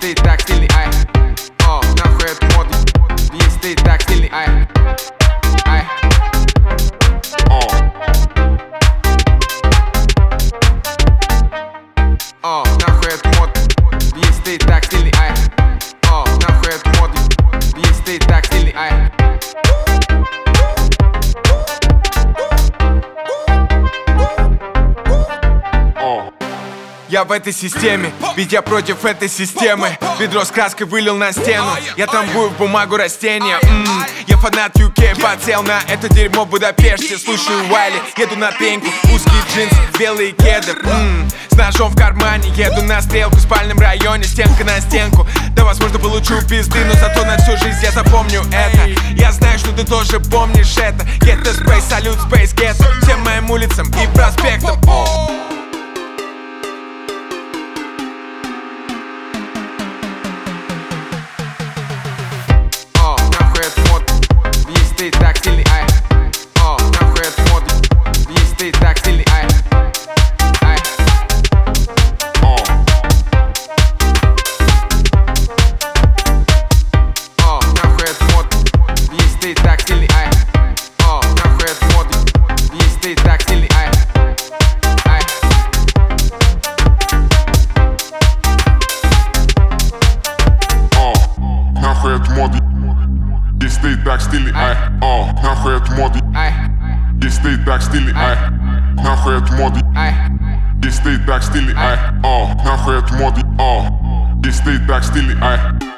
ты так стильный, ай. О, нахуй это мода, если ты так стильный, ай. Ай. О, нахуй это мода, если ты так стильный, ай. О, нахуй это мода, если ты так стильный, ай. Я в этой системе, ведь я против этой системы. Ведро с краской вылил на стену, я трамбую в бумагу растения. Я фанат UK, подсел на это дерьмо в Будапеште. Слушаю Уайли, еду на пеньку, узкие джинсы, белые кеды. С ножом в кармане, еду на стрелку в спальном районе, стенка на стенку. Да, возможно, получу пизды, но зато на всю жизнь я запомню это. Я знаю, что ты тоже помнишь это. Get the space, салют, space, get всем моим улицам и проспектам. Ты так стильный, ай. О, нахуй это мода, если ты так стильный, ай. Ай. О, нахуй это мода, если ты так стильный, ай. О, нахуй это мода, если ты так стильный, ай. Ай. О, нахуй это мода, если ты так стильный, ай. О, нахуй это мода, если ты так стильный, ай. Нахуй это мода, если ты так стильный, ай. О, нахуй это мода, если ты так стильный, ай.